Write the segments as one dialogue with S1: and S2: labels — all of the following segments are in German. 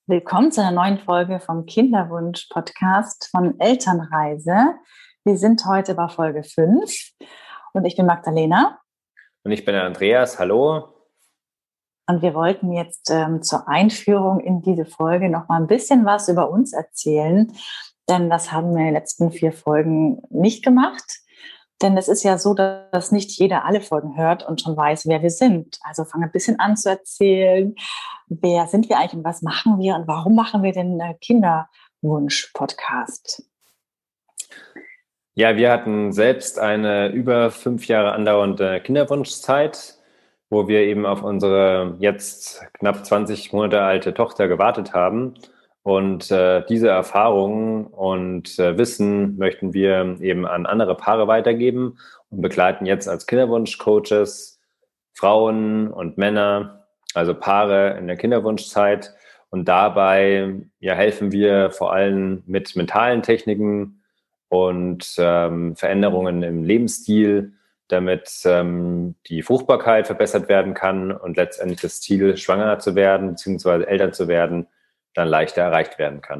S1: Willkommen zu einer neuen Folge vom Kinderwunsch-Podcast von Elternreise. Wir sind heute bei Folge 5 und ich bin Magdalena.
S2: Und ich bin der Andreas. Hallo.
S1: Und wir wollten jetzt zur Einführung in diese Folge noch mal ein bisschen was über uns erzählen, denn das haben wir in den letzten 4 Folgen nicht gemacht. Denn es ist ja so, dass nicht jeder alle Folgen hört und schon weiß, wer wir sind. Also fang ein bisschen an zu erzählen. Wer sind wir eigentlich und was machen wir und warum machen wir den Kinderwunsch-Podcast?
S2: Ja, wir hatten selbst eine über 5 Jahre andauernde Kinderwunschzeit, wo wir eben auf unsere jetzt knapp 20 Monate alte Tochter gewartet haben. Und diese Erfahrungen und Wissen möchten wir eben an andere Paare weitergeben und begleiten jetzt als Kinderwunsch-Coaches Frauen und Männer, also Paare in der Kinderwunschzeit. Und dabei helfen wir vor allem mit mentalen Techniken und Veränderungen im Lebensstil, damit die Fruchtbarkeit verbessert werden kann und letztendlich das Ziel, schwanger zu werden bzw. Eltern zu werden, dann leichter erreicht werden kann.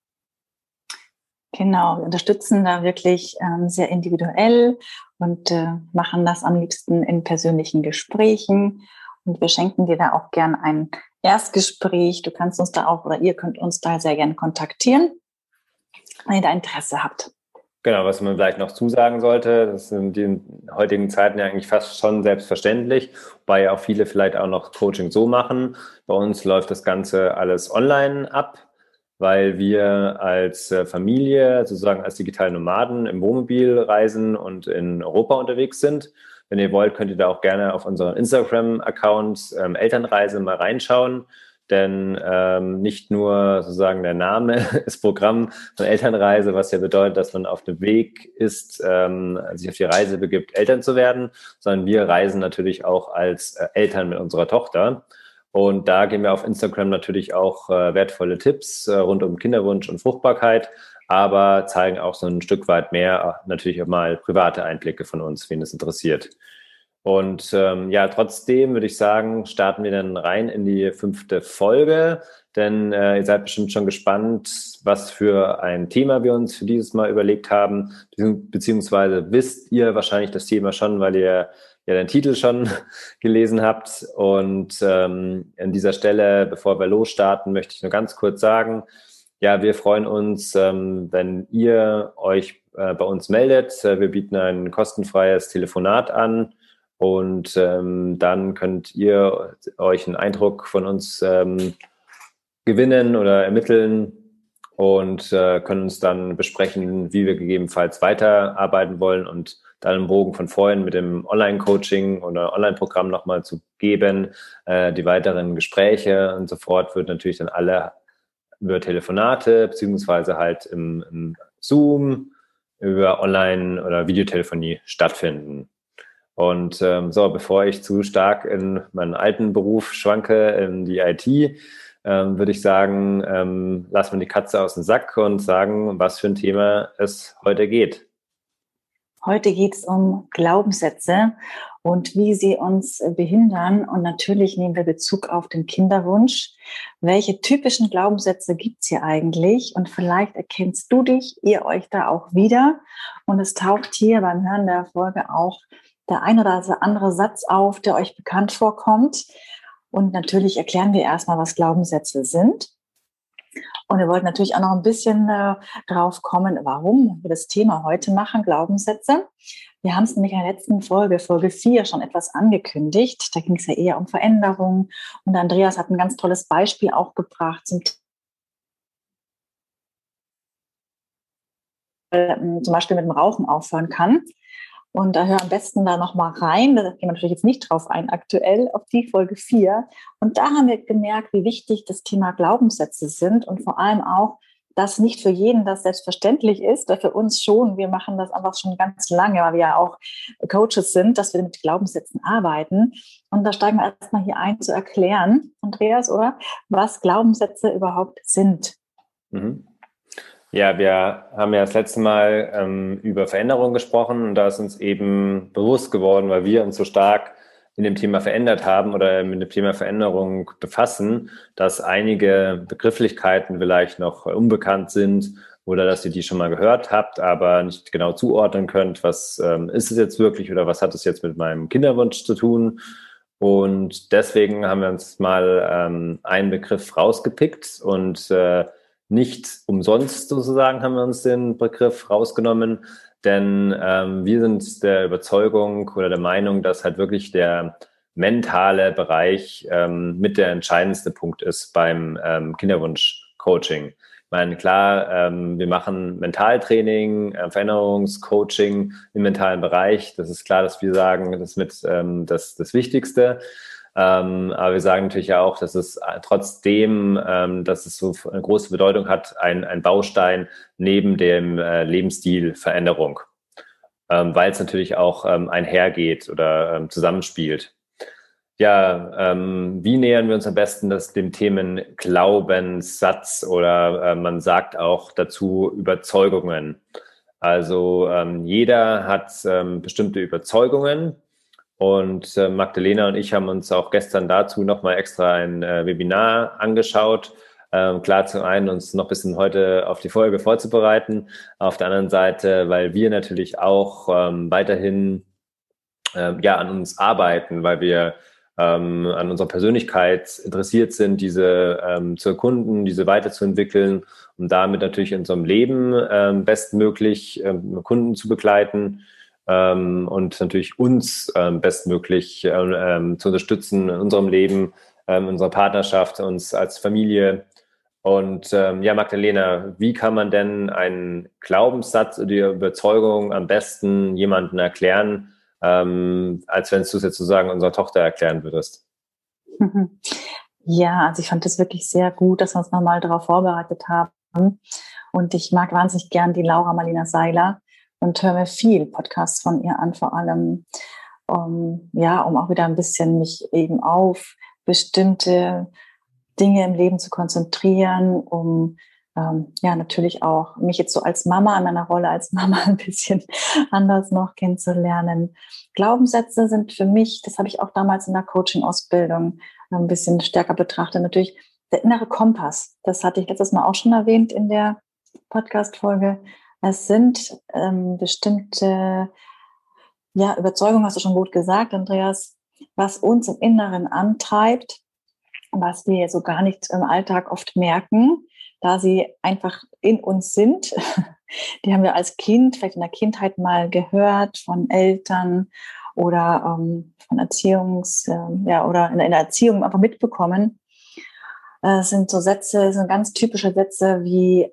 S1: Genau, wir unterstützen da wirklich sehr individuell und machen das am liebsten in persönlichen Gesprächen. Und wir schenken dir da auch gern ein Erstgespräch. Du kannst uns da auch oder ihr könnt uns da sehr gern kontaktieren, wenn ihr da Interesse habt.
S2: Genau, was man vielleicht noch zusagen sollte, das sind in den heutigen Zeiten ja eigentlich fast schon selbstverständlich, weil ja auch viele vielleicht auch noch Coaching so machen. Bei uns läuft das Ganze alles online ab, weil wir als Familie, sozusagen als digitale Nomaden im Wohnmobil reisen und in Europa unterwegs sind. Wenn ihr wollt, könnt ihr da auch gerne auf unseren Instagram-Account Elternreise mal reinschauen. Denn nicht nur sozusagen der Name ist Programm von Elternreise, was ja bedeutet, dass man auf dem Weg ist, sich auf die Reise begibt, Eltern zu werden, sondern wir reisen natürlich auch als Eltern mit unserer Tochter. Und da geben wir auf Instagram natürlich auch wertvolle Tipps rund um Kinderwunsch und Fruchtbarkeit, aber zeigen auch so ein Stück weit mehr natürlich auch mal private Einblicke von uns, wen es interessiert. Und trotzdem würde ich sagen, starten wir dann rein in die 5. Folge, denn ihr seid bestimmt schon gespannt, was für ein Thema wir uns für dieses Mal überlegt haben, beziehungsweise wisst ihr wahrscheinlich das Thema schon, weil ihr ja den Titel schon gelesen habt. Und an dieser Stelle, bevor wir losstarten, möchte ich nur ganz kurz sagen, ja, wir freuen uns, wenn ihr euch bei uns meldet. Wir bieten ein kostenfreies Telefonat an. Und dann könnt ihr euch einen Eindruck von uns gewinnen oder ermitteln und können uns dann besprechen, wie wir gegebenenfalls weiterarbeiten wollen und dann einen Bogen von vorhin mit dem Online-Coaching oder Online-Programm nochmal zu geben. Die weiteren Gespräche und so fort wird natürlich dann alle über Telefonate beziehungsweise halt im Zoom, über Online- oder Videotelefonie stattfinden. Und bevor ich zu stark in meinen alten Beruf schwanke, in die IT, würde ich sagen, lassen wir die Katze aus dem Sack und sagen, was für ein Thema es heute geht.
S1: Heute geht es um Glaubenssätze und wie sie uns behindern. Und natürlich nehmen wir Bezug auf den Kinderwunsch. Welche typischen Glaubenssätze gibt es hier eigentlich? Und vielleicht erkennst du dich, ihr euch da auch wieder. Und es taucht hier beim Hören der Folge auch der ein oder andere Satz auf, der euch bekannt vorkommt. Und natürlich erklären wir erstmal, was Glaubenssätze sind. Und wir wollten natürlich auch noch ein bisschen drauf kommen, warum wir das Thema heute machen, Glaubenssätze. Wir haben es nämlich in der letzten Folge, Folge 4, schon etwas angekündigt. Da ging es ja eher um Veränderungen. Und Andreas hat ein ganz tolles Beispiel auch gebracht zum Beispiel mit dem Rauchen aufhören kann. Und da hör am besten da nochmal rein. Da gehen wir natürlich jetzt nicht drauf ein, aktuell auf die Folge 4. Und da haben wir gemerkt, wie wichtig das Thema Glaubenssätze sind und vor allem auch, dass nicht für jeden das selbstverständlich ist, für uns schon. Wir machen das einfach schon ganz lange, weil wir ja auch Coaches sind, dass wir mit Glaubenssätzen arbeiten. Und da steigen wir erstmal hier ein, zu erklären, Andreas, oder? Was Glaubenssätze überhaupt sind.
S2: Mhm. Ja, wir haben ja das letzte Mal über Veränderungen gesprochen und da ist uns eben bewusst geworden, weil wir uns so stark in dem Thema verändert haben oder mit dem Thema Veränderung befassen, dass einige Begrifflichkeiten vielleicht noch unbekannt sind oder dass ihr die schon mal gehört habt, aber nicht genau zuordnen könnt, was ist es jetzt wirklich oder was hat es jetzt mit meinem Kinderwunsch zu tun. Und deswegen haben wir uns mal einen Begriff rausgepickt und nicht umsonst sozusagen haben wir uns den Begriff rausgenommen, denn wir sind der Überzeugung oder der Meinung, dass halt wirklich der mentale Bereich mit der entscheidendste Punkt ist beim Kinderwunsch-Coaching. Ich meine, klar, wir machen Mentaltraining, Veränderungscoaching im mentalen Bereich. Das ist klar, dass wir sagen, das ist mit das Wichtigste. Aber wir sagen natürlich auch, dass es trotzdem, dass es so eine große Bedeutung hat, ein Baustein neben dem Lebensstilveränderung, weil es natürlich auch einhergeht oder zusammenspielt. Ja, wie nähern wir uns am besten dem Themen Glaubenssatz oder man sagt auch dazu Überzeugungen. Also jeder hat bestimmte Überzeugungen und Magdalena und ich haben uns auch gestern dazu nochmal extra ein Webinar angeschaut. Klar, zum einen uns noch ein bisschen heute auf die Folge vorzubereiten, auf der anderen Seite, weil wir natürlich auch weiterhin an uns arbeiten, weil wir an unserer Persönlichkeit interessiert sind, diese zu erkunden, diese weiterzuentwickeln und damit natürlich in unserem Leben bestmöglich Kunden zu begleiten und natürlich uns bestmöglich zu unterstützen in unserem Leben, in unserer Partnerschaft, uns als Familie. Und Magdalena, wie kann man denn einen Glaubenssatz oder die Überzeugung am besten jemandem erklären, als wenn du es jetzt sozusagen unserer Tochter erklären würdest?
S1: Ja, also ich fand das wirklich sehr gut, dass wir uns nochmal darauf vorbereitet haben. Und ich mag wahnsinnig gern die Laura Marlina Seiler und höre mir viel Podcasts von ihr an, vor allem, um auch wieder ein bisschen mich eben auf bestimmte Dinge im Leben zu konzentrieren, um natürlich auch mich jetzt so als Mama, in meiner Rolle als Mama ein bisschen anders noch kennenzulernen. Glaubenssätze sind für mich, das habe ich auch damals in der Coaching-Ausbildung ein bisschen stärker betrachtet, natürlich der innere Kompass. Das hatte ich letztes Mal auch schon erwähnt in der Podcast-Folge. Es sind bestimmte Überzeugungen, hast du schon gut gesagt, Andreas, was uns im Inneren antreibt, was wir so gar nicht im Alltag oft merken, da sie einfach in uns sind. Die haben wir als Kind, vielleicht in der Kindheit mal gehört von Eltern oder von oder in der Erziehung einfach mitbekommen. Es sind so Sätze, sind ganz typische Sätze wie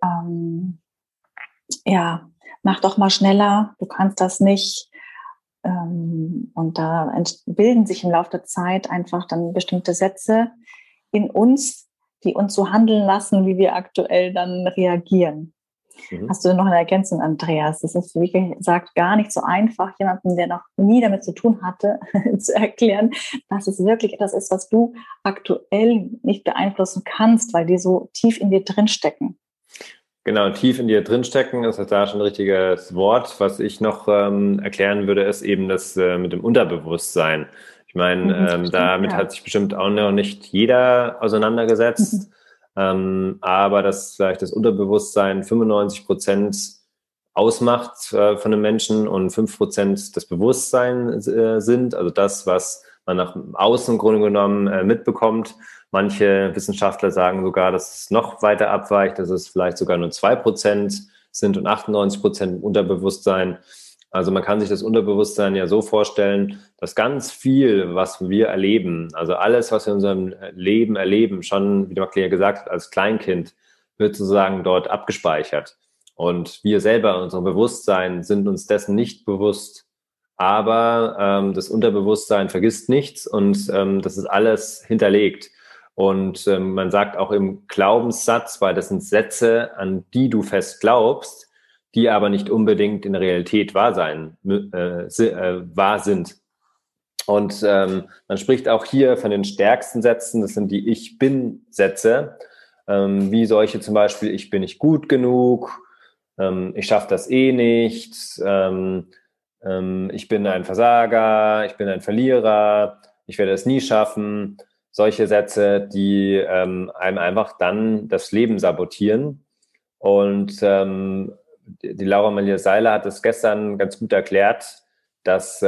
S1: mach doch mal schneller, du kannst das nicht. Und da bilden sich im Laufe der Zeit einfach dann bestimmte Sätze in uns, die uns so handeln lassen, wie wir aktuell dann reagieren. Hast du noch eine Ergänzung, Andreas? Das ist, wie gesagt, gar nicht so einfach, jemanden, der noch nie damit zu tun hatte, zu erklären, dass es wirklich etwas ist, was du aktuell nicht beeinflussen kannst, weil die so tief in dir drinstecken.
S2: Genau, tief in dir drinstecken ist da schon ein richtiges Wort. Was ich noch erklären würde, ist eben das mit dem Unterbewusstsein. Ich meine, damit hat sich bestimmt auch noch nicht jeder auseinandergesetzt. Aber dass vielleicht das Unterbewusstsein 95% ausmacht von einem Menschen und 5% das Bewusstsein sind, also das, was man nach außen im Grunde genommen mitbekommt. Manche Wissenschaftler sagen sogar, dass es noch weiter abweicht, dass es vielleicht sogar nur 2% sind und 98% im Unterbewusstsein. Also man kann sich das Unterbewusstsein ja so vorstellen, dass ganz viel, was wir erleben, also alles, was wir in unserem Leben erleben, schon, wie Magdalena gesagt hat, als Kleinkind, wird sozusagen dort abgespeichert. Und wir selber in unserem Bewusstsein sind uns dessen nicht bewusst. Aber das Unterbewusstsein vergisst nichts und das ist alles hinterlegt. Und man sagt auch im Glaubenssatz, weil das sind Sätze, an die du fest glaubst, die aber nicht unbedingt in der Realität wahr sind. Und man spricht auch hier von den stärksten Sätzen, das sind die Ich-Bin-Sätze, wie solche zum Beispiel, ich bin nicht gut genug, ich schaffe das eh nicht, ich bin ein Versager, ich bin ein Verlierer, ich werde es nie schaffen. Solche Sätze, die einem einfach dann das Leben sabotieren. Und die Laura Maria Seiler hat es gestern ganz gut erklärt, dass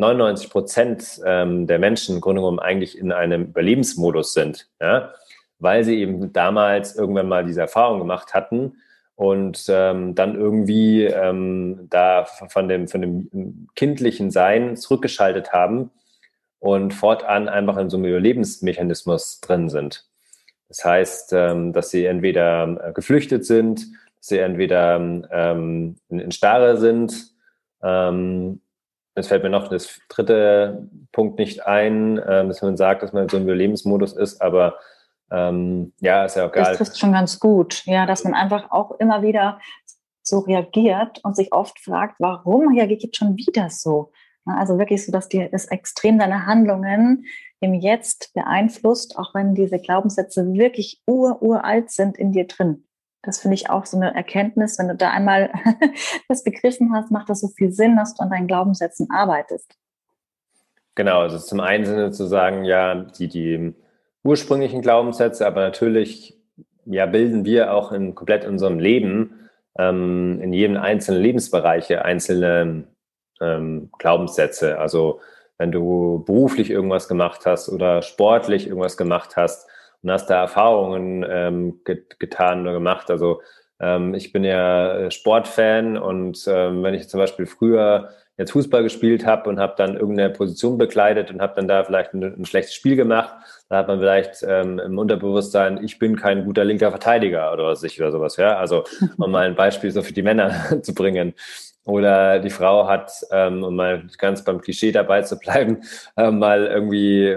S2: 99% der Menschen im Grunde genommen eigentlich in einem Überlebensmodus sind, ja? Weil sie eben damals irgendwann mal diese Erfahrung gemacht hatten und dann irgendwie da von dem kindlichen Sein zurückgeschaltet haben und fortan einfach in so einem Überlebensmechanismus drin sind. Das heißt, dass sie entweder geflüchtet sind, dass sie entweder in Starre sind. Es fällt mir noch das dritte Punkt nicht ein, dass man sagt, dass man in so einem Überlebensmodus ist, aber ja, ist ja auch
S1: Das
S2: egal.
S1: trifft schon ganz gut. Ja, dass man einfach auch immer wieder so reagiert und sich oft fragt, warum reagiert jetzt schon wieder so? Also wirklich so, dass dir das extrem deine Handlungen im Jetzt beeinflusst, auch wenn diese Glaubenssätze wirklich uralt sind in dir drin. Das finde ich auch so eine Erkenntnis. Wenn du da einmal das begriffen hast, macht das so viel Sinn, dass du an deinen Glaubenssätzen arbeitest.
S2: Genau, also zum einen Sinne zu sagen, ja, die ursprünglichen Glaubenssätze, aber natürlich ja, bilden wir auch in komplett unserem Leben, in jedem einzelnen Lebensbereiche einzelne Glaubenssätze. Also wenn du beruflich irgendwas gemacht hast oder sportlich irgendwas gemacht hast und hast da Erfahrungen getan oder gemacht. Also ich bin ja Sportfan und wenn ich zum Beispiel früher jetzt Fußball gespielt habe und habe dann irgendeine Position bekleidet und habe dann da vielleicht ein schlechtes Spiel gemacht, da hat man vielleicht im Unterbewusstsein, ich bin kein guter linker Verteidiger oder was ich oder sowas. Ja, also um mal ein Beispiel so für die Männer zu bringen. Oder die Frau hat, um mal ganz beim Klischee dabei zu bleiben, mal irgendwie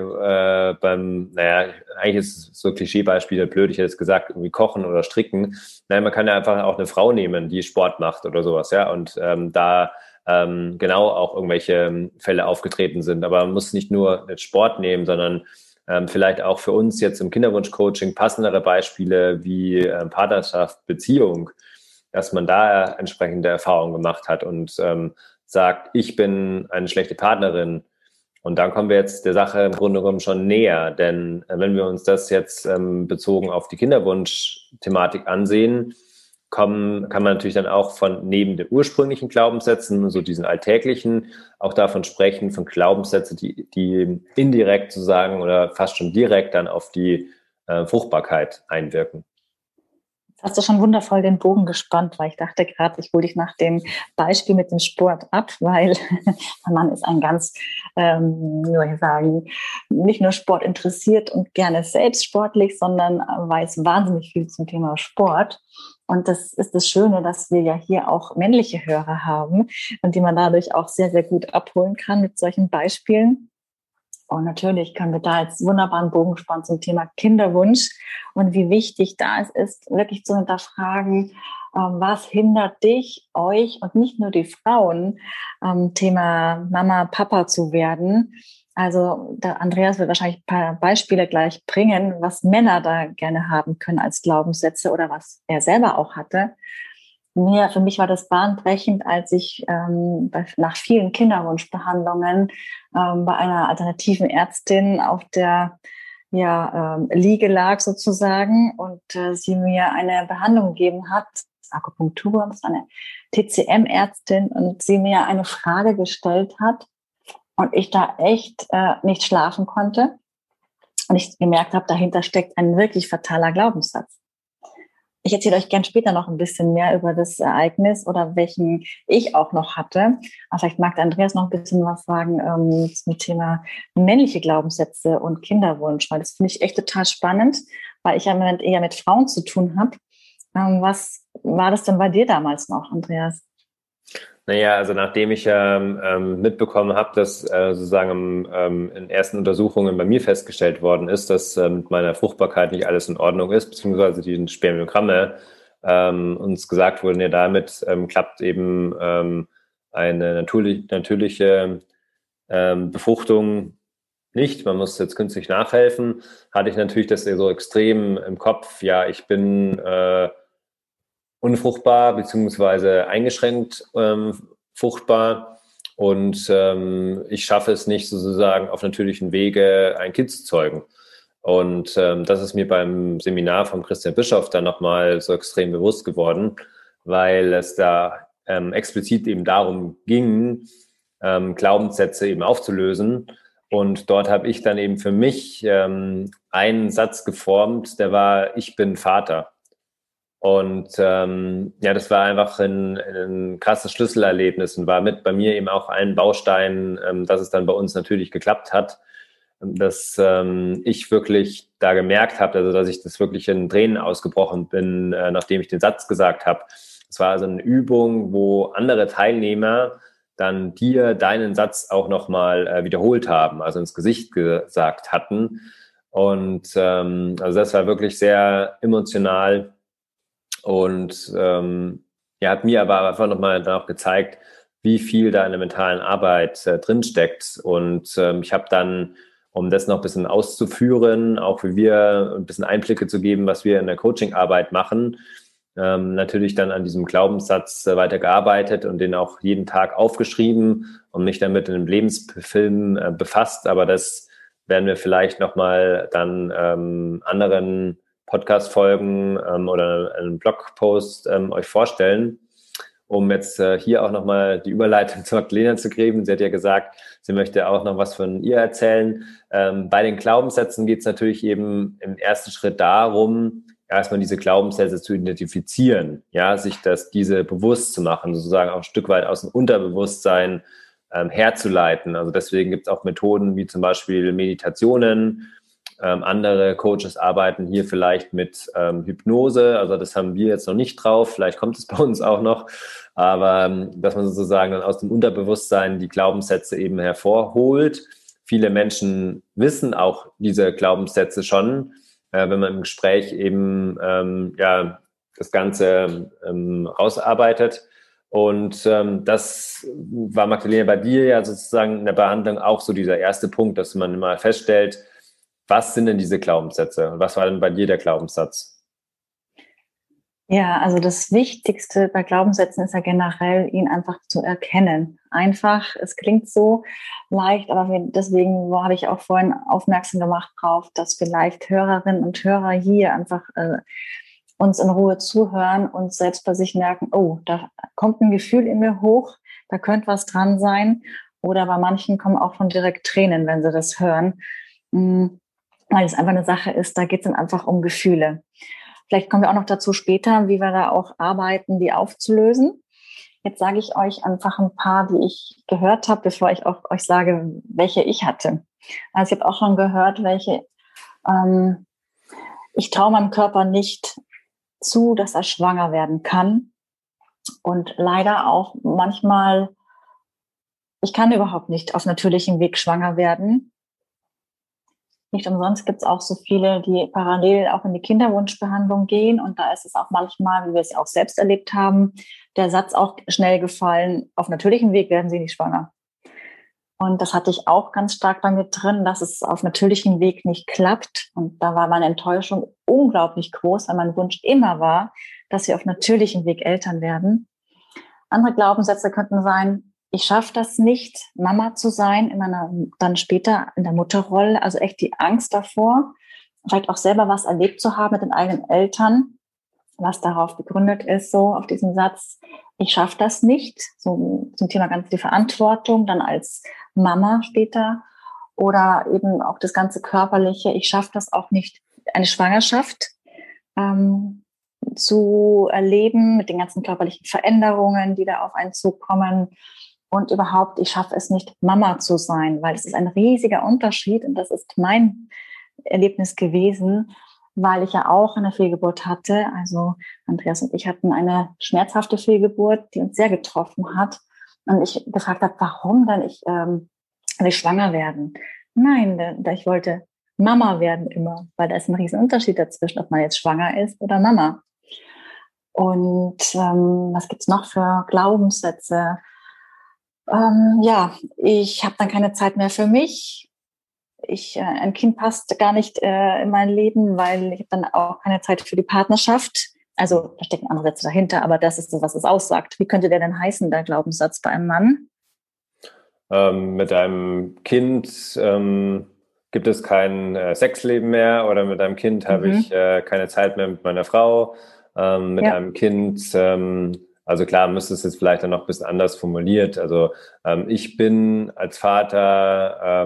S2: eigentlich ist es so Klischeebeispiele blöd, ich hätte es gesagt, irgendwie kochen oder stricken. Nein, man kann ja einfach auch eine Frau nehmen, die Sport macht oder sowas, ja, und da genau auch irgendwelche Fälle aufgetreten sind. Aber man muss nicht nur den Sport nehmen, sondern vielleicht auch für uns jetzt im Kinderwunsch-Coaching passendere Beispiele wie Partnerschaft, Beziehung, dass man da entsprechende Erfahrungen gemacht hat und sagt, ich bin eine schlechte Partnerin. Und dann kommen wir jetzt der Sache im Grunde genommen schon näher, denn wenn wir uns das jetzt bezogen auf die Kinderwunsch-Thematik ansehen, kann man natürlich dann auch von neben den ursprünglichen Glaubenssätzen, so diesen alltäglichen, auch davon sprechen, von Glaubenssätzen, die indirekt sozusagen oder fast schon direkt dann auf die Fruchtbarkeit einwirken.
S1: Hast du schon wundervoll den Bogen gespannt, weil ich dachte gerade, ich hole dich nach dem Beispiel mit dem Sport ab, weil mein Mann ist ein ganz, wie soll ich sagen, nicht nur Sport interessiert und gerne selbst sportlich, sondern weiß wahnsinnig viel zum Thema Sport. Und das ist das Schöne, dass wir ja hier auch männliche Hörer haben und die man dadurch auch sehr, sehr gut abholen kann mit solchen Beispielen. Und natürlich können wir da jetzt wunderbaren Bogen spannen zum Thema Kinderwunsch und wie wichtig da es ist, wirklich zu hinterfragen, was hindert dich, euch und nicht nur die Frauen, Thema Mama, Papa zu werden. Also der Andreas wird wahrscheinlich ein paar Beispiele gleich bringen, was Männer da gerne haben können als Glaubenssätze oder was er selber auch hatte. Für mich war das bahnbrechend, als ich nach vielen Kinderwunschbehandlungen bei einer alternativen Ärztin auf der Liege lag sozusagen und sie mir eine Behandlung gegeben hat, Akupunktur, das war eine TCM-Ärztin und sie mir eine Frage gestellt hat und ich da echt nicht schlafen konnte und ich gemerkt habe, dahinter steckt ein wirklich fataler Glaubenssatz. Ich erzähle euch gern später noch ein bisschen mehr über das Ereignis oder welchen ich auch noch hatte. Aber vielleicht mag der Andreas noch ein bisschen was sagen zum Thema männliche Glaubenssätze und Kinderwunsch, weil das finde ich echt total spannend, weil ich ja im Moment eher mit Frauen zu tun habe. Was war das denn bei dir damals noch, Andreas?
S2: Naja, also nachdem ich ja mitbekommen habe, dass sozusagen in ersten Untersuchungen bei mir festgestellt worden ist, dass mit meiner Fruchtbarkeit nicht alles in Ordnung ist, beziehungsweise die Spermiogramme uns gesagt wurden, ja damit klappt eben eine natürliche Befruchtung nicht, man muss jetzt künstlich nachhelfen, hatte ich natürlich das so extrem im Kopf, ja, ich bin unfruchtbar beziehungsweise eingeschränkt fruchtbar und ich schaffe es nicht, sozusagen auf natürlichen Wege ein Kind zu zeugen. Und das ist mir beim Seminar von Christian Bischoff dann nochmal so extrem bewusst geworden, weil es da explizit eben darum ging, Glaubenssätze eben aufzulösen. Und dort habe ich dann eben für mich einen Satz geformt, der war: Ich bin Vater. Und das war einfach ein krasses Schlüsselerlebnis und war mit bei mir eben auch ein Baustein, dass es dann bei uns natürlich geklappt hat, dass ich wirklich da gemerkt habe, also dass ich das wirklich in Tränen ausgebrochen bin, nachdem ich den Satz gesagt habe. Es war also eine Übung, wo andere Teilnehmer dann dir deinen Satz auch nochmal wiederholt haben, also ins Gesicht gesagt hatten. Und also das war wirklich sehr emotional und hat mir aber einfach nochmal dann auch gezeigt, wie viel da in der mentalen Arbeit drinsteckt. Und ich habe dann, um das noch ein bisschen auszuführen, auch wie wir ein bisschen Einblicke zu geben, was wir in der Coaching-Arbeit machen, natürlich dann an diesem Glaubenssatz weitergearbeitet und den auch jeden Tag aufgeschrieben und mich damit in einem Lebensfilm befasst. Aber das werden wir vielleicht nochmal dann anderen Podcast-Folgen oder einen Blogpost euch vorstellen, um jetzt hier auch nochmal die Überleitung zu Magdalena zu geben. Sie hat ja gesagt, sie möchte auch noch was von ihr erzählen. Bei den Glaubenssätzen geht es natürlich eben im ersten Schritt darum, erstmal diese Glaubenssätze zu identifizieren, ja, sich diese bewusst zu machen, sozusagen auch ein Stück weit aus dem Unterbewusstsein herzuleiten. Also deswegen gibt es auch Methoden wie zum Beispiel Meditationen. Andere Coaches arbeiten hier vielleicht mit Hypnose, also das haben wir jetzt noch nicht drauf, vielleicht kommt es bei uns auch noch, aber dass man sozusagen dann aus dem Unterbewusstsein die Glaubenssätze eben hervorholt. Viele Menschen wissen auch diese Glaubenssätze schon, wenn man im Gespräch eben das Ganze rausarbeitet. Und das war, Magdalena, bei dir ja sozusagen in der Behandlung auch so dieser erste Punkt, dass man mal feststellt, was sind denn diese Glaubenssätze? Und was war denn bei dir der Glaubenssatz?
S1: Ja, also das Wichtigste bei Glaubenssätzen ist ja generell, ihn einfach zu erkennen. Einfach, es klingt so leicht, aber deswegen habe ich auch vorhin aufmerksam gemacht drauf, dass vielleicht Hörerinnen und Hörer hier einfach uns in Ruhe zuhören und selbst bei sich merken, oh, da kommt ein Gefühl in mir hoch, da könnte was dran sein. Oder bei manchen kommen auch schon direkt Tränen, wenn sie das hören. Weil es einfach eine Sache ist, da geht es dann einfach um Gefühle. Vielleicht kommen wir auch noch dazu später, wie wir da auch arbeiten, die aufzulösen. Jetzt sage ich euch einfach ein paar, die ich gehört habe, bevor ich auch euch sage, welche ich hatte. Also ich habe auch schon gehört, welche ich traue meinem Körper nicht zu, dass er schwanger werden kann. Und leider auch manchmal, ich kann überhaupt nicht auf natürlichem Weg schwanger werden. Nicht umsonst gibt es auch so viele, die parallel auch in die Kinderwunschbehandlung gehen. Und da ist es auch manchmal, wie wir es auch selbst erlebt haben, der Satz auch schnell gefallen, auf natürlichem Weg werden sie nicht schwanger. Und das hatte ich auch ganz stark bei mir drin, dass es auf natürlichem Weg nicht klappt. Und da war meine Enttäuschung unglaublich groß, weil mein Wunsch immer war, dass wir auf natürlichem Weg Eltern werden. Andere Glaubenssätze könnten sein, ich schaffe das nicht, Mama zu sein, dann später in der Mutterrolle. Also echt die Angst davor, vielleicht auch selber was erlebt zu haben mit den eigenen Eltern, was darauf begründet ist, so auf diesen Satz, ich schaffe das nicht, so zum Thema ganz die Verantwortung, dann als Mama später oder eben auch das ganze Körperliche, ich schaffe das auch nicht, eine Schwangerschaft zu erleben mit den ganzen körperlichen Veränderungen, die da auf einen zukommen. Und überhaupt, ich schaffe es nicht, Mama zu sein, weil es ist ein riesiger Unterschied. Und das ist mein Erlebnis gewesen, weil ich ja auch eine Fehlgeburt hatte. Also Andreas und ich hatten eine schmerzhafte Fehlgeburt, die uns sehr getroffen hat. Und ich gefragt habe, warum denn ich will schwanger werden? Nein, ich wollte Mama werden immer, weil da ist ein riesen Unterschied dazwischen, ob man jetzt schwanger ist oder Mama. Und was gibt's noch für Glaubenssätze? Ich habe dann keine Zeit mehr für mich. Ein Kind passt gar nicht in mein Leben, weil ich habe dann auch keine Zeit für die Partnerschaft. Also da stecken andere Sätze dahinter, aber das ist so, was es aussagt. Wie könnte der denn heißen, der Glaubenssatz bei einem Mann?
S2: mit deinem Kind gibt es kein Sexleben mehr oder mit deinem Kind habe ich keine Zeit mehr mit meiner Frau. Mit einem Kind, also klar, müsste es jetzt vielleicht dann noch ein bisschen anders formuliert. Also ich bin als Vater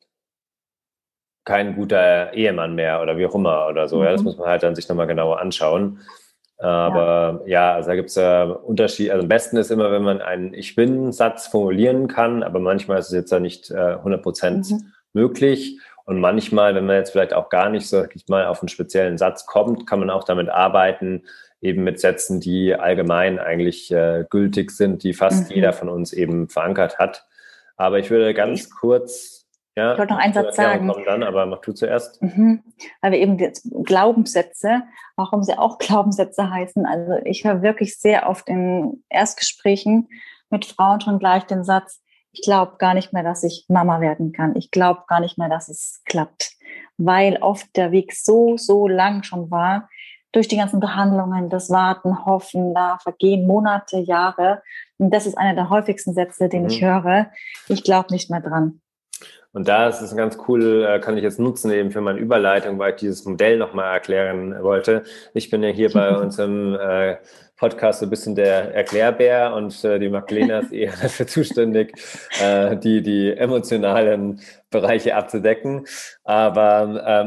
S2: kein guter Ehemann mehr oder wie auch immer oder so. Ja, das muss man halt dann sich nochmal genauer anschauen. Aber also da gibt es Unterschiede. Also am besten ist immer, wenn man einen Ich-Bin-Satz formulieren kann, aber manchmal ist es jetzt ja nicht 100% möglich. Und manchmal, wenn man jetzt vielleicht auch gar nicht so mal auf einen speziellen Satz kommt, kann man auch damit arbeiten, eben mit Sätzen, die allgemein eigentlich gültig sind, die fast jeder von uns eben verankert hat. Aber ich würde ganz kurz
S1: ich wollte noch einen Satz sagen.
S2: Kommen dann, aber mach du zuerst.
S1: Weil wir eben Glaubenssätze, warum sie auch Glaubenssätze heißen. Also ich höre wirklich sehr oft in Erstgesprächen mit Frauen schon gleich den Satz, ich glaube gar nicht mehr, dass ich Mama werden kann. Ich glaube gar nicht mehr, dass es klappt. Weil oft der Weg so lang schon war, durch die ganzen Behandlungen, das Warten, Hoffen, da vergehen Monate, Jahre. Und das ist einer der häufigsten Sätze, den ich höre. Ich glaube nicht mehr dran.
S2: Und da ist es ganz cool, kann ich jetzt nutzen eben für meine Überleitung, weil ich dieses Modell nochmal erklären wollte. Ich bin ja hier bei uns im Podcast so ein bisschen der Erklärbär und die Magdalena ist eher dafür zuständig, die emotionalen Bereiche abzudecken. Aber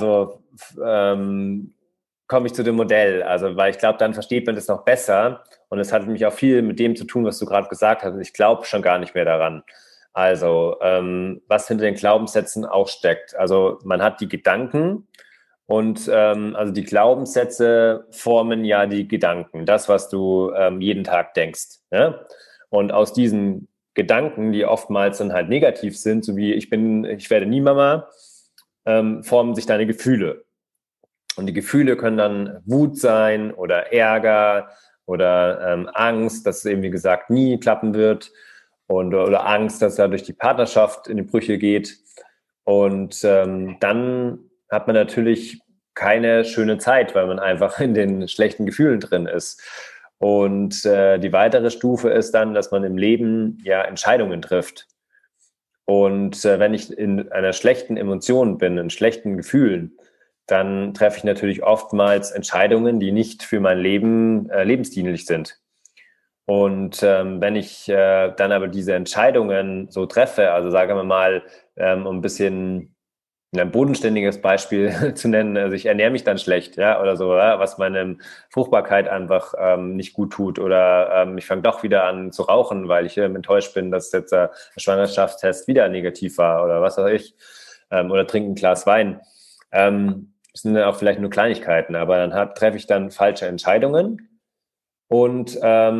S2: komme ich zu dem Modell. Also, weil ich glaube, dann versteht man das noch besser. Und es hat nämlich auch viel mit dem zu tun, was du gerade gesagt hast. Ich glaube schon gar nicht mehr daran. Also, was hinter den Glaubenssätzen auch steckt. Also, man hat die Gedanken und also die Glaubenssätze formen ja die Gedanken, das, was du jeden Tag denkst. Ja? Und aus diesen Gedanken, die oftmals dann halt negativ sind, so wie ich werde nie Mama, formen sich deine Gefühle. Und die Gefühle können dann Wut sein oder Ärger oder Angst, dass es eben, wie gesagt, nie klappen wird. Oder Angst, dass dadurch die Partnerschaft in die Brüche geht. Und dann hat man natürlich keine schöne Zeit, weil man einfach in den schlechten Gefühlen drin ist. Und die weitere Stufe ist dann, dass man im Leben ja Entscheidungen trifft. Und wenn ich in einer schlechten Emotion bin, in schlechten Gefühlen, dann treffe ich natürlich oftmals Entscheidungen, die nicht für mein Leben lebensdienlich sind. Und wenn ich dann aber diese Entscheidungen so treffe, also sagen wir mal, um ein bisschen ein bodenständiges Beispiel zu nennen, also ich ernähre mich dann schlecht, ja, oder so, ja, was meine Fruchtbarkeit einfach nicht gut tut, oder ich fange doch wieder an zu rauchen, weil ich enttäuscht bin, dass jetzt der Schwangerschaftstest wieder negativ war oder was weiß ich, oder trinke ein Glas Wein. Das sind dann auch vielleicht nur Kleinigkeiten, aber dann treffe ich dann falsche Entscheidungen. Und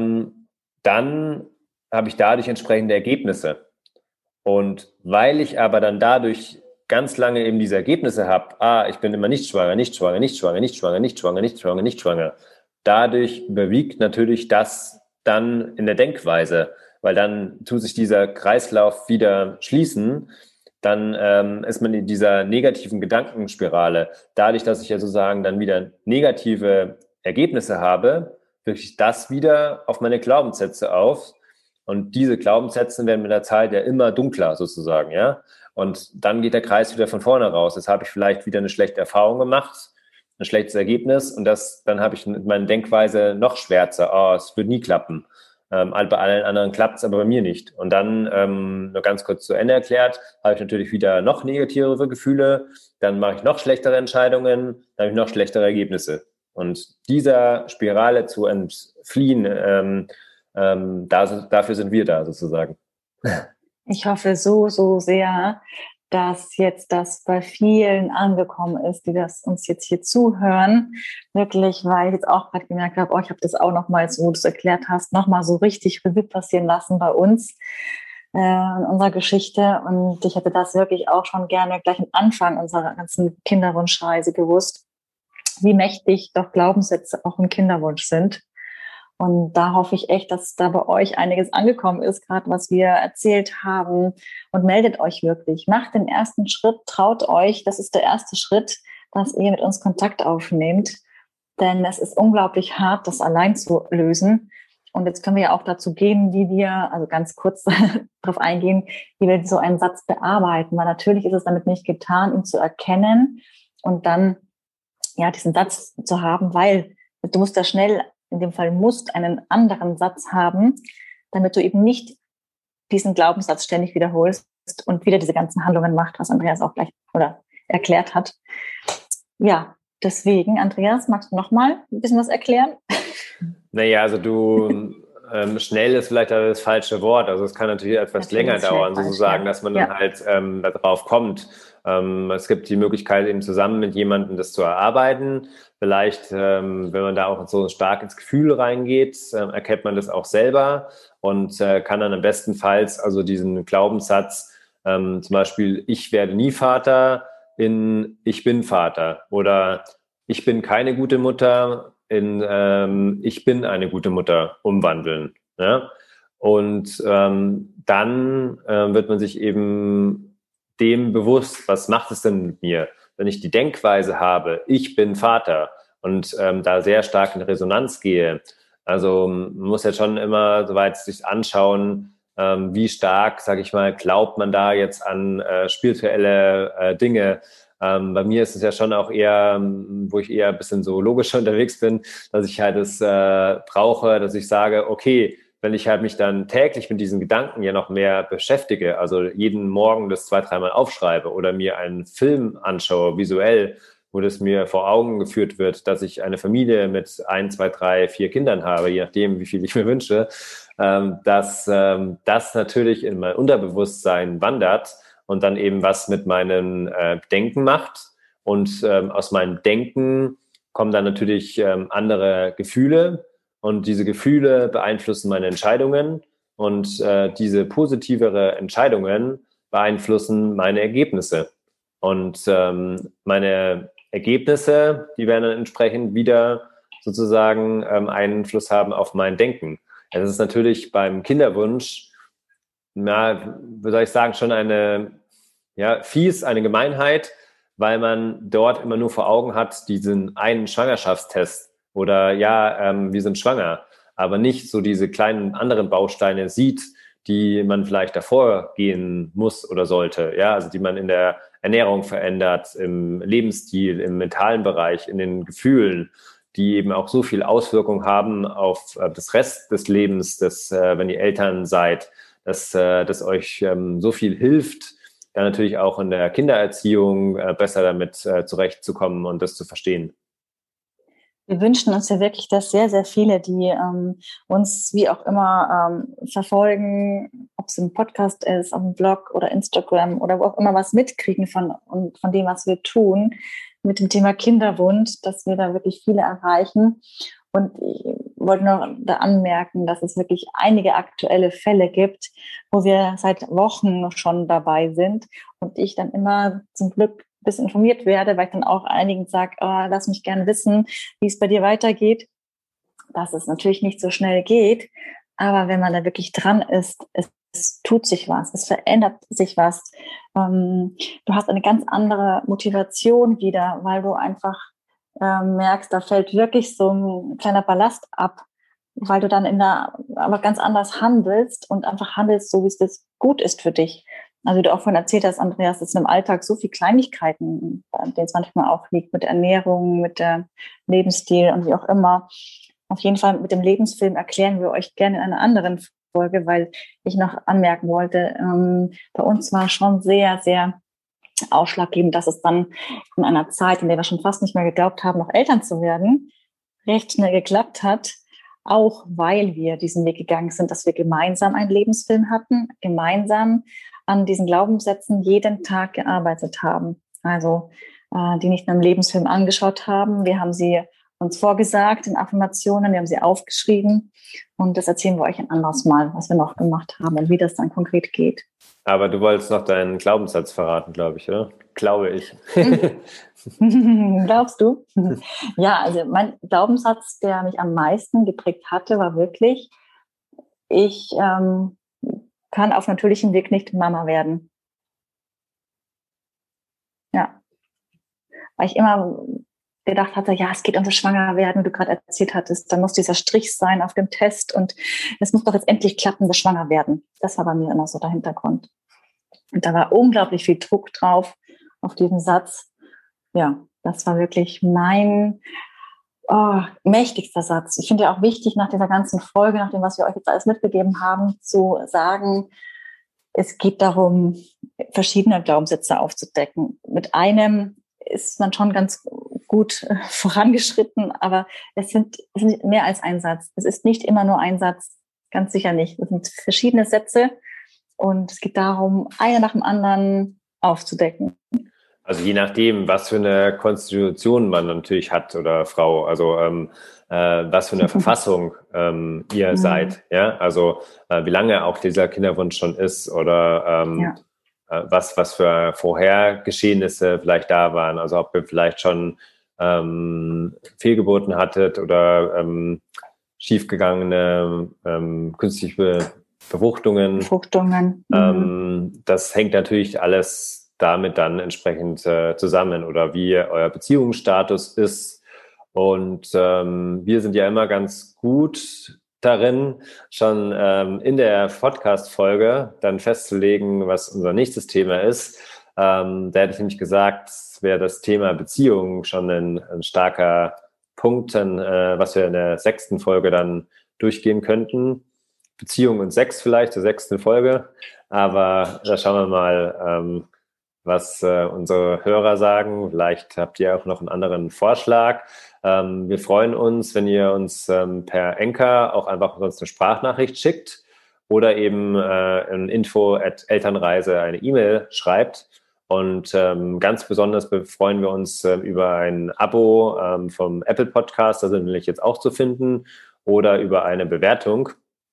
S2: dann habe ich dadurch entsprechende Ergebnisse. Und weil ich aber dann dadurch ganz lange eben diese Ergebnisse habe, ich bin immer nicht schwanger, nicht schwanger, nicht schwanger, nicht schwanger, nicht schwanger, nicht schwanger, nicht schwanger. Dadurch überwiegt natürlich das dann in der Denkweise, weil dann tut sich dieser Kreislauf wieder schließen. Dann ist man in dieser negativen Gedankenspirale. Dadurch, dass ich ja sozusagen dann wieder negative Ergebnisse habe, wirkt sich das wieder auf meine Glaubenssätze auf. Und diese Glaubenssätze werden mit der Zeit ja immer dunkler sozusagen, ja. Und dann geht der Kreis wieder von vorne raus. Jetzt habe ich vielleicht wieder eine schlechte Erfahrung gemacht, ein schlechtes Ergebnis, und dann habe ich meine Denkweise noch schwärzer. Es wird nie klappen. Bei allen anderen klappt es, aber bei mir nicht. Und dann, nur ganz kurz zu Ende erklärt, habe ich natürlich wieder noch negativere Gefühle, dann mache ich noch schlechtere Entscheidungen, dann habe ich noch schlechtere Ergebnisse. Und dieser Spirale zu entfliehen, dafür sind wir da sozusagen.
S1: Ich hoffe so sehr, dass jetzt das bei vielen angekommen ist, die das uns jetzt hier zuhören. Wirklich, weil ich jetzt auch gerade gemerkt habe, ich habe das auch nochmal, so wie du es erklärt hast, nochmal so richtig Revue passieren lassen bei uns in unserer Geschichte. Und ich hätte das wirklich auch schon gerne gleich am Anfang unserer ganzen Kinderwunschreise gewusst, wie mächtig doch Glaubenssätze auch im Kinderwunsch sind. Und da hoffe ich echt, dass da bei euch einiges angekommen ist, gerade was wir erzählt haben. Und meldet euch wirklich. Macht den ersten Schritt, traut euch. Das ist der erste Schritt, dass ihr mit uns Kontakt aufnehmt. Denn es ist unglaublich hart, das allein zu lösen. Und jetzt können wir ja auch dazu gehen, wie wir, also ganz kurz darauf eingehen, wie wir so einen Satz bearbeiten. Weil natürlich ist es damit nicht getan, ihn zu erkennen und dann ja diesen Satz zu haben, weil du musst da schnell, in dem Fall musst, einen anderen Satz haben, damit du eben nicht diesen Glaubenssatz ständig wiederholst und wieder diese ganzen Handlungen macht, was Andreas auch gleich oder erklärt hat. Ja, deswegen, Andreas, magst du noch mal ein bisschen was erklären?
S2: Naja, also schnell ist vielleicht das falsche Wort. Also es kann natürlich etwas länger dauern, sozusagen, dass man dann halt darauf kommt. Es gibt die Möglichkeit, eben zusammen mit jemandem das zu erarbeiten. Vielleicht, wenn man da auch so stark ins Gefühl reingeht, erkennt man das auch selber und kann dann am bestenfalls also diesen Glaubenssatz, zum Beispiel, ich werde nie Vater, in ich bin Vater oder ich bin keine gute Mutter, in ich bin eine gute Mutter umwandeln. Ja? Und dann wird man sich eben dem bewusst, was macht es denn mit mir, wenn ich die Denkweise habe, ich bin Vater und da sehr stark in Resonanz gehe. Also man muss ja schon immer soweit sich anschauen, wie stark, sage ich mal, glaubt man da jetzt an spirituelle Dinge. Bei mir ist es ja schon auch eher, wo ich eher ein bisschen so logischer unterwegs bin, dass ich halt es brauche, dass ich sage, okay, wenn ich halt mich dann täglich mit diesen Gedanken ja noch mehr beschäftige, also jeden Morgen das 2, 3 Mal aufschreibe oder mir einen Film anschaue, visuell, wo das mir vor Augen geführt wird, dass ich eine Familie mit 1, 2, 3, 4 Kindern habe, je nachdem, wie viel ich mir wünsche, dass das natürlich in mein Unterbewusstsein wandert und dann eben was mit meinem Denken macht. Und aus meinem Denken kommen dann natürlich andere Gefühle und diese Gefühle beeinflussen meine Entscheidungen und diese positivere Entscheidungen beeinflussen meine Ergebnisse. Und meine Ergebnisse, die werden dann entsprechend wieder sozusagen Einfluss haben auf mein Denken. Es ist natürlich beim Kinderwunsch, na, wie soll ich sagen, schon eine Gemeinheit, weil man dort immer nur vor Augen hat, diesen einen Schwangerschaftstest oder wir sind schwanger, aber nicht so diese kleinen anderen Bausteine sieht, die man vielleicht davor gehen muss oder sollte, ja, also die man in der Ernährung verändert, im Lebensstil, im mentalen Bereich, in den Gefühlen, die eben auch so viel Auswirkung haben auf das Rest des Lebens, wenn ihr Eltern seid, dass euch so viel hilft, dann natürlich auch in der Kindererziehung besser damit zurechtzukommen und das zu verstehen.
S1: Wir wünschen uns ja wirklich, dass sehr, sehr viele, die uns wie auch immer verfolgen, ob es ein Podcast ist, auf dem Blog oder Instagram oder wo auch immer, was mitkriegen von dem, was wir tun mit dem Thema Kinderwunsch, dass wir da wirklich viele erreichen. Und ich wollte noch da anmerken, dass es wirklich einige aktuelle Fälle gibt, wo wir seit Wochen schon dabei sind und ich dann immer zum Glück ein bisschen informiert werde, weil ich dann auch einigen sage, lass mich gerne wissen, wie es bei dir weitergeht, dass es natürlich nicht so schnell geht, aber wenn man da wirklich dran ist, es tut sich was, es verändert sich was. Du hast eine ganz andere Motivation wieder, weil du einfach merkst, da fällt wirklich so ein kleiner Ballast ab, weil du dann aber ganz anders handelst und einfach handelst, so wie es das gut ist für dich. Also wie du auch vorhin erzählt hast, Andreas, dass im Alltag so viele Kleinigkeiten, an denen es manchmal auch liegt, mit der Ernährung, mit der Lebensstil und wie auch immer. Auf jeden Fall mit dem Lebensfilm erklären wir euch gerne in einer anderen Folge, weil ich noch anmerken wollte, bei uns war schon sehr, sehr ausschlaggebend, dass es dann in einer Zeit, in der wir schon fast nicht mehr geglaubt haben, noch Eltern zu werden, recht schnell geklappt hat, auch weil wir diesen Weg gegangen sind, dass wir gemeinsam einen Lebensfilm hatten, gemeinsam an diesen Glaubenssätzen jeden Tag gearbeitet haben. Also die nicht nur im Lebensfilm angeschaut haben, wir haben sie uns vorgesagt in Affirmationen, wir haben sie aufgeschrieben und das erzählen wir euch ein anderes Mal, was wir noch gemacht haben und wie das dann konkret geht.
S2: Aber du wolltest noch deinen Glaubenssatz verraten, glaube ich, oder? Glaube ich.
S1: Glaubst du? Ja, also mein Glaubenssatz, der mich am meisten geprägt hatte, war wirklich, ich kann auf natürlichem Weg nicht Mama werden. Ja, weil ich immer gedacht hatte, ja, es geht um das Schwangerwerden, wie du gerade erzählt hattest, dann muss dieser Strich sein auf dem Test und es muss doch jetzt endlich klappen, das Schwangerwerden. Das war bei mir immer so der Hintergrund. Und da war unglaublich viel Druck drauf auf diesen Satz. Ja, das war wirklich mein mächtigster Satz. Ich finde ja auch wichtig, nach dieser ganzen Folge, nach dem, was wir euch jetzt alles mitgegeben haben, zu sagen, es geht darum, verschiedene Glaubenssätze aufzudecken. Mit einem ist man schon ganz gut vorangeschritten, aber es sind mehr als ein Satz. Es ist nicht immer nur ein Satz, ganz sicher nicht. Es sind verschiedene Sätze und es geht darum, einer nach dem anderen aufzudecken.
S2: Also je nachdem, was für eine Konstitution man natürlich hat oder Frau, also was für eine Verfassung ihr seid, ja, also wie lange auch dieser Kinderwunsch schon ist oder was für Vorhergeschehnisse vielleicht da waren, also ob ihr vielleicht schon Fehlgeburten hattet oder schiefgegangene künstliche Befruchtungen. Das hängt natürlich alles damit dann entsprechend zusammen oder wie euer Beziehungsstatus ist. Und wir sind ja immer ganz gut darin, schon in der Podcast-Folge dann festzulegen, was unser nächstes Thema ist. Da hätte ich nämlich gesagt, wäre das Thema Beziehung schon ein starker Punkt, was wir in der 6. Folge dann durchgehen könnten. Beziehung und Sex vielleicht, zur 6. Folge. Aber da schauen wir mal, was unsere Hörer sagen. Vielleicht habt ihr auch noch einen anderen Vorschlag. Wir freuen uns, wenn ihr uns per Anchor auch einfach sonst eine Sprachnachricht schickt oder eben in info@elternreise eine E-Mail schreibt. Und ganz besonders freuen wir uns über ein Abo vom Apple Podcast, da sind wir jetzt auch zu finden, oder über eine Bewertung.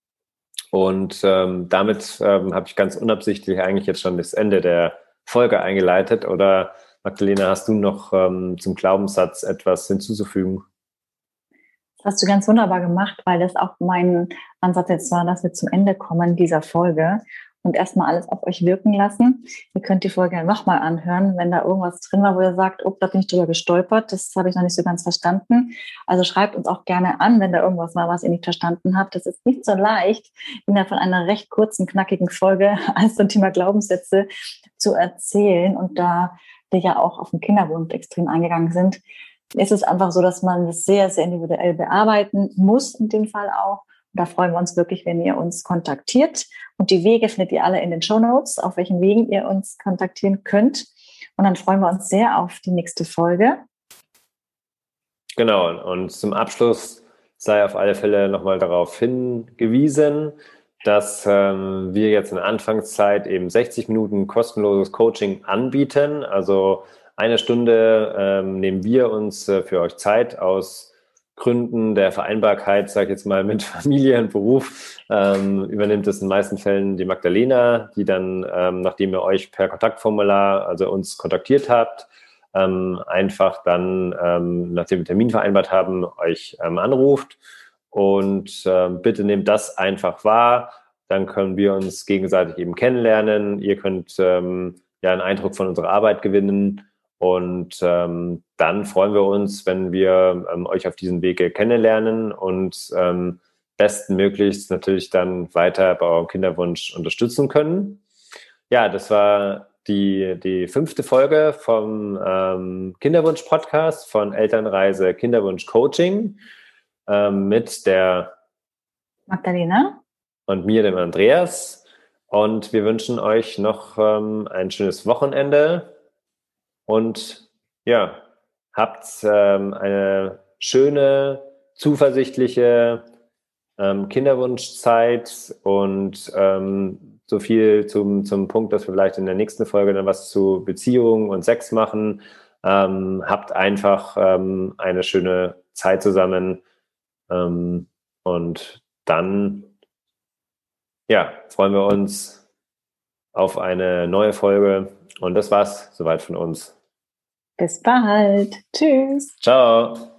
S2: Und damit habe ich ganz unabsichtlich eigentlich jetzt schon das Ende der Folge eingeleitet. Oder Magdalena, hast du noch zum Glaubenssatz etwas hinzuzufügen?
S1: Das hast du ganz wunderbar gemacht, weil das auch mein Ansatz jetzt war, dass wir zum Ende kommen dieser Folge und erstmal alles auf euch wirken lassen. Ihr könnt die Folge nochmal anhören, wenn da irgendwas drin war, wo ihr sagt, oh, da bin ich drüber gestolpert, das habe ich noch nicht so ganz verstanden. Also schreibt uns auch gerne an, wenn da irgendwas war, was ihr nicht verstanden habt. Das ist nicht so leicht, innerhalb von einer recht kurzen, knackigen Folge alles zum Thema Glaubenssätze zu erzählen. Und da wir ja auch auf den Kinderwunsch extrem eingegangen sind, ist es einfach so, dass man das sehr, sehr individuell bearbeiten muss, in dem Fall auch. Und da freuen wir uns wirklich, wenn ihr uns kontaktiert. Und die Wege findet ihr alle in den Shownotes, auf welchen Wegen ihr uns kontaktieren könnt. Und dann freuen wir uns sehr auf die nächste Folge.
S2: Genau, und zum Abschluss sei auf alle Fälle nochmal darauf hingewiesen, dass wir jetzt in der Anfangszeit eben 60 Minuten kostenloses Coaching anbieten. Also 1 Stunde nehmen wir uns für euch Zeit aus Gründen der Vereinbarkeit, sage ich jetzt mal, mit Familie und Beruf. Übernimmt es in den meisten Fällen die Magdalena, die dann, nachdem ihr euch per Kontaktformular, also uns kontaktiert habt, einfach dann, nachdem wir Termin vereinbart haben, euch anruft. Und bitte nehmt das einfach wahr, dann können wir uns gegenseitig eben kennenlernen. Ihr könnt einen Eindruck von unserer Arbeit gewinnen und dann freuen wir uns, wenn wir euch auf diesem Wege kennenlernen und bestmöglichst natürlich dann weiter bei eurem Kinderwunsch unterstützen können. Ja, das war die 5. Folge vom Kinderwunsch-Podcast von Elternreise Kinderwunsch Coaching mit der
S1: Magdalena
S2: und mir, dem Andreas. Und wir wünschen euch noch ein schönes Wochenende und ja, habt eine schöne, zuversichtliche Kinderwunschzeit und so viel zum Punkt, dass wir vielleicht in der nächsten Folge dann was zu Beziehungen und Sex machen. Habt einfach eine schöne Zeit zusammen und dann freuen wir uns auf eine neue Folge und das war's soweit von uns.
S1: Bis bald. Tschüss.
S2: Ciao.